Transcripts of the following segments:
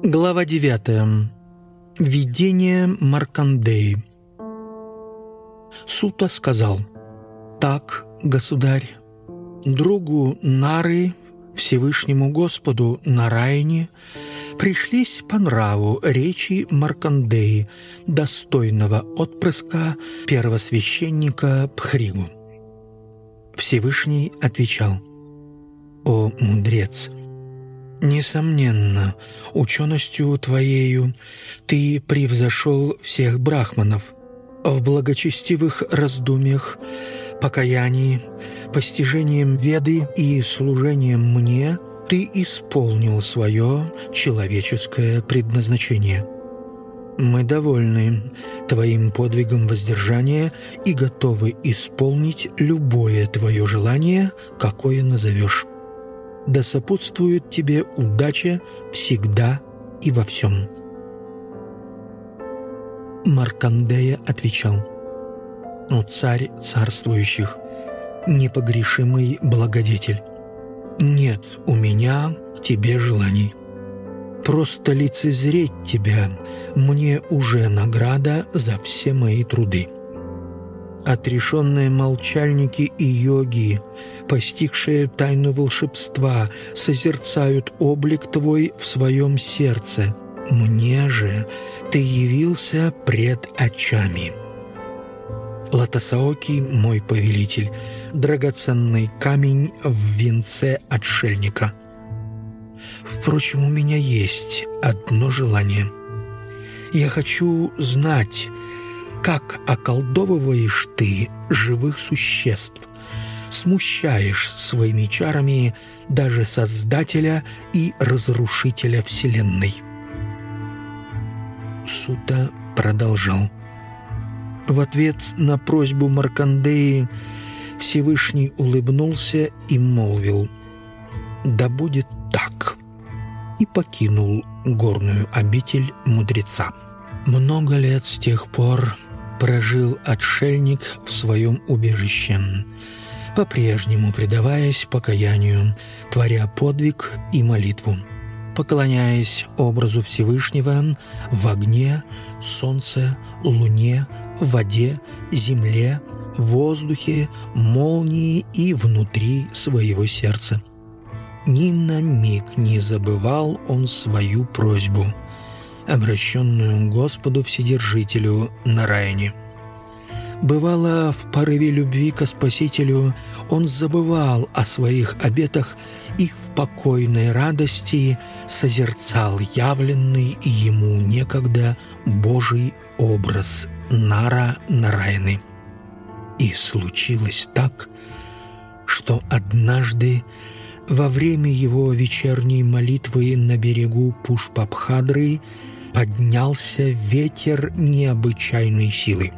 Глава 9. Видение Маркандеи. Сута сказал: «Так, государь, другу Нары, Всевышнему Господу Нараяне, пришлись по нраву речи Маркандеи, достойного отпрыска первосвященника Пхригу». Всевышний отвечал: «О мудрец! Несомненно, ученостью твоею ты превзошел всех брахманов. В благочестивых раздумьях, покаянии, постижением Веды и служением мне ты исполнил свое человеческое предназначение. Мы довольны твоим подвигом воздержания и готовы исполнить любое твое желание, какое назовешь. Да сопутствует тебе удача всегда и во всем». Маркандея отвечал: «О царь царствующих, непогрешимый благодетель, нет у меня к тебе желаний. Просто лицезреть тебя мне уже награда за все мои труды. Отрешенные молчальники и йоги, постигшие тайну волшебства, созерцают облик твой в своем сердце. Мне же ты явился пред очами. Лотосаоки, мой повелитель, драгоценный камень в венце отшельника. Впрочем, у меня есть одно желание. Я хочу знать, как околдовываешь ты живых существ, смущаешь своими чарами даже Создателя и Разрушителя Вселенной». Сута продолжал: в ответ на просьбу Маркандеи Всевышний улыбнулся и молвил: «Да будет так», и покинул горную обитель мудреца. Много лет с тех пор прожил отшельник в своем убежище, по-прежнему предаваясь покаянию, творя подвиг и молитву, поклоняясь образу Всевышнего в огне, солнце, луне, воде, земле, воздухе, молнии и внутри своего сердца. Ни на миг не забывал он свою просьбу, обращенную Господу Вседержителю Нараяне. Бывало, в порыве любви ко Спасителю он забывал о своих обетах и в покойной радости созерцал явленный ему некогда Божий образ Нара Нараяны. И случилось так, что однажды во время его вечерней молитвы на берегу Пушпабхадры поднялся ветер необычайной силы.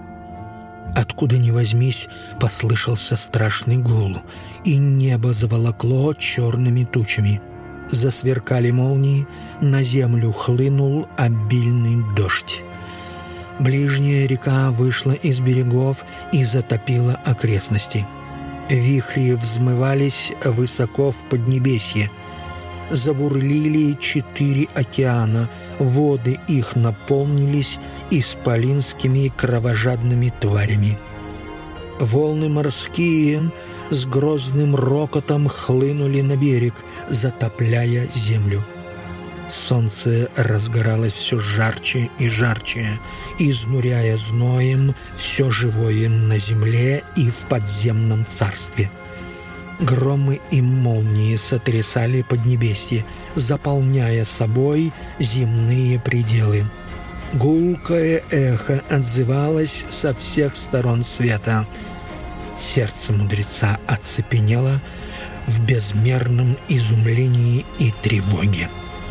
Откуда ни возьмись, послышался страшный гул, и небо заволокло черными тучами. Засверкали молнии, на землю хлынул обильный дождь. Ближняя река вышла из берегов и затопила окрестности. Вихри взмывались высоко в поднебесье. Забурлили 4 океана, воды их наполнились исполинскими кровожадными тварями. Волны морские с грозным рокотом хлынули на берег, затопляя землю. Солнце разгоралось все жарче и жарче, изнуряя зноем все живое на земле и в подземном царстве. Громы и молнии сотрясали поднебесье, заполняя собой земные пределы. Гулкое эхо отзывалось со всех сторон света. Сердце мудреца оцепенело в безмерном изумлении и тревоге.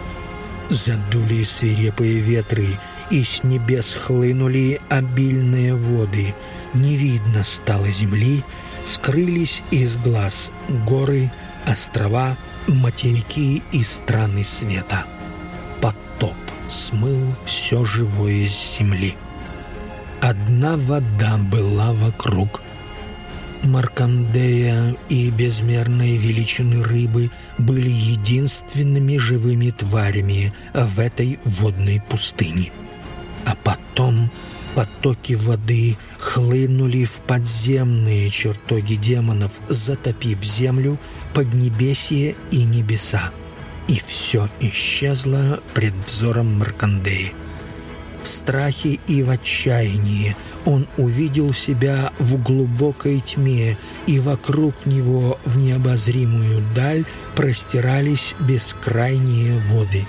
Задули свирепые ветры, и с небес хлынули обильные воды. Не видно стало земли, скрылись из глаз горы, острова, материки и страны света. Потоп смыл все живое с земли. Одна вода была вокруг. Маркандея и безмерной величины рыбы были единственными живыми тварями в этой водной пустыне. А потом потоки воды хлынули в подземные чертоги демонов, затопив землю, поднебесье и небеса. И все исчезло пред взором Маркандеи. В страхе и в отчаянии он увидел себя в глубокой тьме, и вокруг него в необозримую даль простирались бескрайние воды.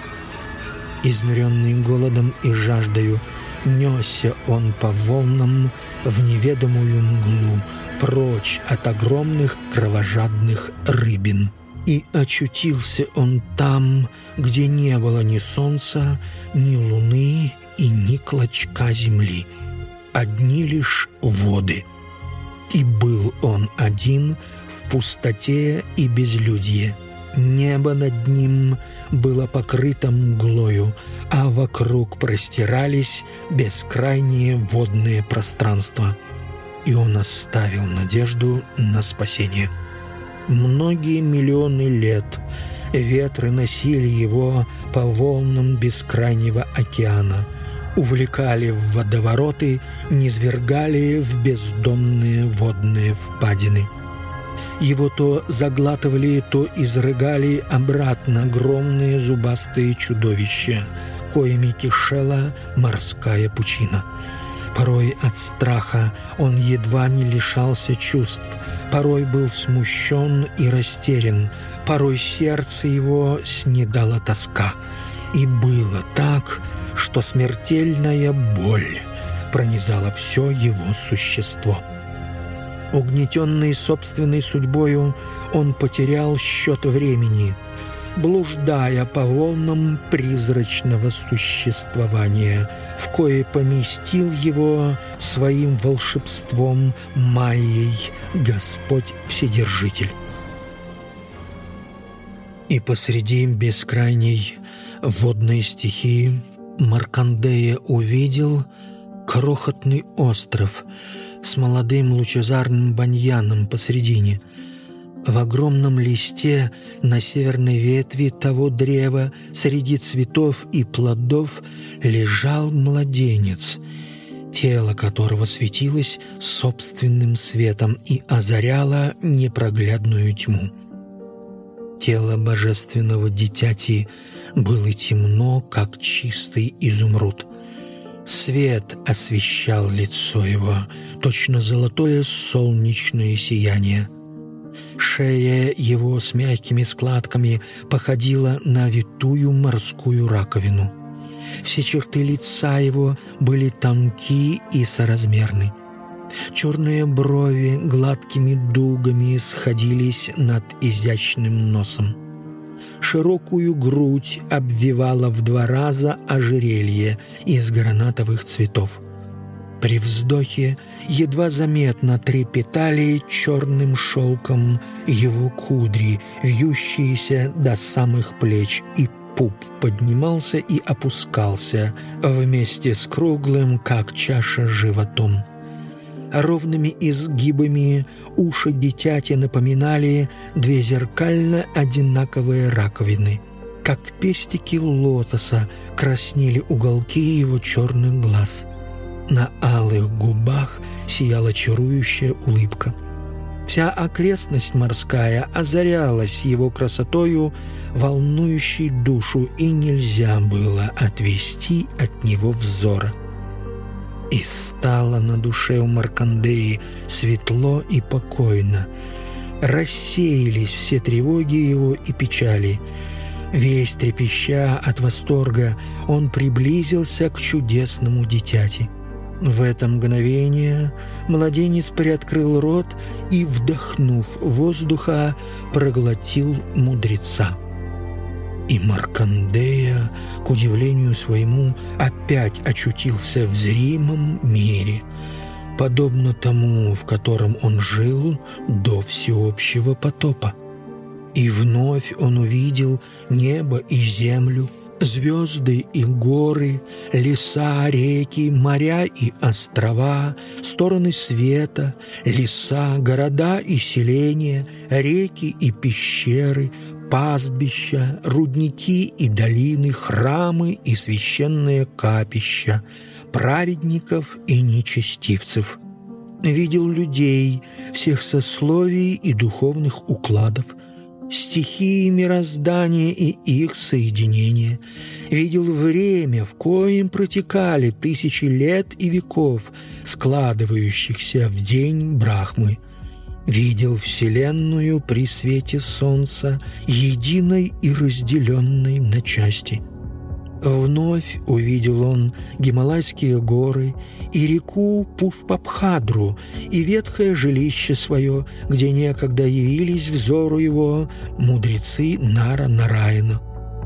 Изнуренный голодом и жаждою, несся он по волнам в неведомую мглу, прочь от огромных кровожадных рыбин. И очутился он там, где не было ни солнца, ни луны и ни клочка земли, одни лишь воды. И был он один в пустоте и безлюдье. Небо над ним было покрыто мглою, а вокруг простирались бескрайние водные пространства. И он оставил надежду на спасение. Многие миллионы лет ветры носили его по волнам бескрайнего океана, увлекали в водовороты, низвергали в бездонные водные впадины. Его то заглатывали, то изрыгали обратно огромные зубастые чудовища, коими кишела морская пучина. Порой от страха он едва не лишался чувств, порой был смущен и растерян, порой сердце его снедала тоска. И было так, что смертельная боль пронизала все его существо. Угнетенный собственной судьбою, он потерял счет времени, блуждая по волнам призрачного существования, в кое поместил его своим волшебством Майей Господь Вседержитель. И посреди бескрайней водной стихии Маркандея увидел крохотный остров с молодым лучезарным баньяном посредине. В огромном листе на северной ветви того древа среди цветов и плодов лежал младенец, тело которого светилось собственным светом и озаряло непроглядную тьму. Тело божественного дитяти было темно, как чистый изумруд. Свет освещал лицо его, точно золотое солнечное сияние. Шея его с мягкими складками походила на витую морскую раковину. Все черты лица его были тонки и соразмерны. Черные брови гладкими дугами сходились над изящным носом. Широкую грудь обвивала в 2 раза ожерелье из гранатовых цветов. При вздохе едва заметно трепетали черным шелком его кудри, вьющиеся до самых плеч, и пуп поднимался и опускался вместе с круглым, как чаша, животом. Ровными изгибами уши дитяти напоминали 2 зеркально одинаковые раковины. Как пестики лотоса краснели уголки его черных глаз. На алых губах сияла чарующая улыбка. Вся окрестность морская озарялась его красотою, волнующей душу, и нельзя было отвести от него взора. И стало на душе у Маркандеи светло и покойно. Рассеялись все тревоги его и печали. Весь трепеща от восторга, он приблизился к чудесному дитяти. В это мгновение младенец приоткрыл рот и, вдохнув воздуха, проглотил мудреца. И Маркандея, к удивлению своему, опять очутился в зримом мире, подобно тому, в котором он жил до всеобщего потопа. И вновь он увидел небо и землю, Звезды и горы, леса, реки, моря и острова, стороны света, леса, города и селения, реки и пещеры, пастбища, рудники и долины, храмы и священные капища, праведников и нечестивцев. Видел людей всех сословий и духовных укладов, стихии мироздания и их соединения. Видел время, в коем протекали тысячи лет и веков, складывающихся в день Брахмы. Видел Вселенную при свете солнца, единой и разделенной на части. Вновь увидел он Гималайские горы и реку Пушпабхадру, и ветхое жилище свое, где некогда явились взору его мудрецы Нара-Нараяна.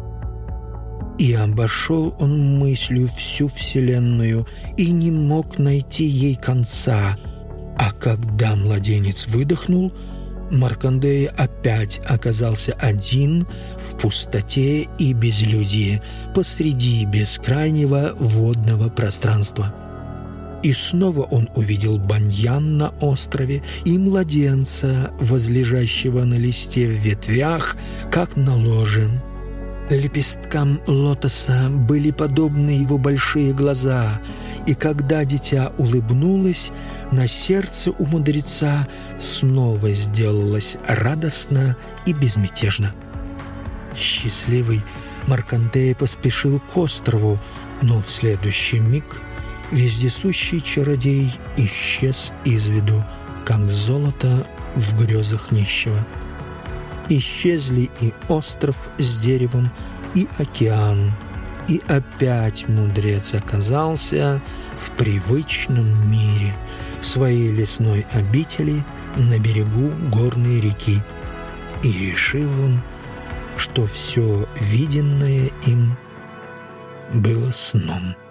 И обошел он мыслью всю Вселенную и не мог найти ей конца. А когда младенец выдохнул, Маркандея опять оказался один в пустоте и безлюдье посреди бескрайнего водного пространства. И снова он увидел баньян на острове и младенца, возлежащего на листе в ветвях, как на ложе. Лепесткам лотоса были подобны его большие глаза, и когда дитя улыбнулось, на сердце у мудреца снова сделалось радостно и безмятежно. Счастливый Маркандея поспешил к острову, но в следующий миг вездесущий чародей исчез из виду, как золото в грезах нищего. Исчезли и остров с деревом, и океан, и опять мудрец оказался в привычном мире, в своей лесной обители на берегу горной реки. И решил он, что все виденное им было сном.